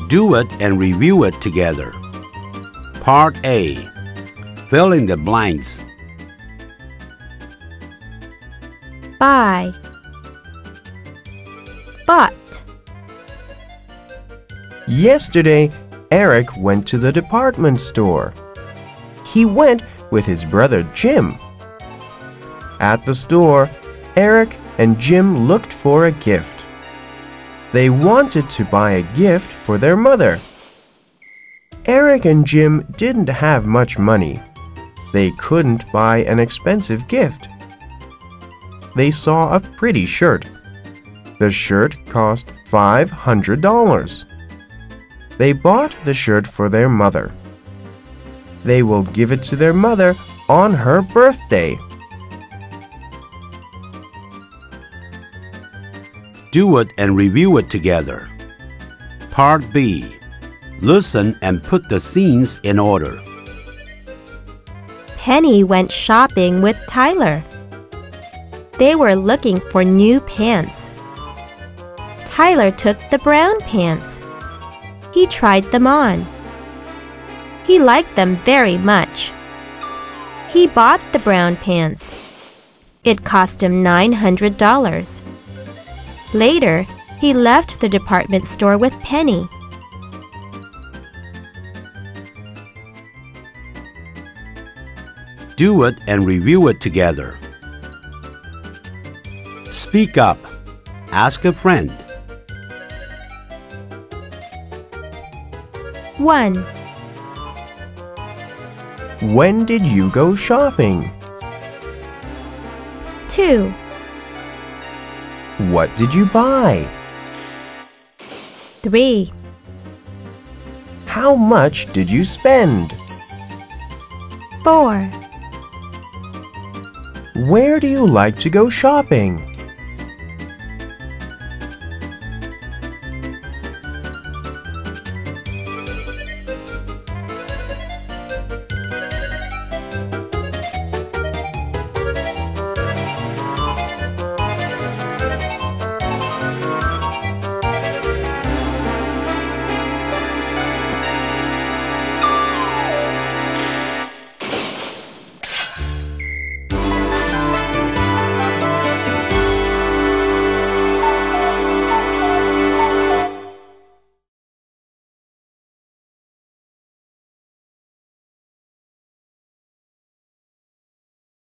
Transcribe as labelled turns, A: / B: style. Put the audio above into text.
A: Do it and review it together. Part A. Fill in the blanks.
B: Buy, bought.
C: Yesterday, Eric went to the department store. He went with his brother Jim. At the store, Eric and Jim looked for a gift. They wanted to buy a gift for their mother. Eric and Jim didn't have much money. They couldn't buy an expensive gift. They saw a pretty shirt. The shirt cost $500. They bought the shirt for their mother. They will give it to their mother on her birthday.
A: Do it and review it together. Part B. Listen and put the scenes in order.
B: Penny went shopping with Tyler. They were looking for new pants. Tyler took the brown pants. He tried them on. He liked them very much. He bought the brown pants. It cost him $900. Later, he left the department store with Penny.
A: Do it and review it together. Speak up. Ask a friend.
B: 1.
C: When did you go shopping?
B: 2.
C: What did you buy?
B: 3.
C: How much did you spend?
B: 4.
C: Where do you like to go shopping?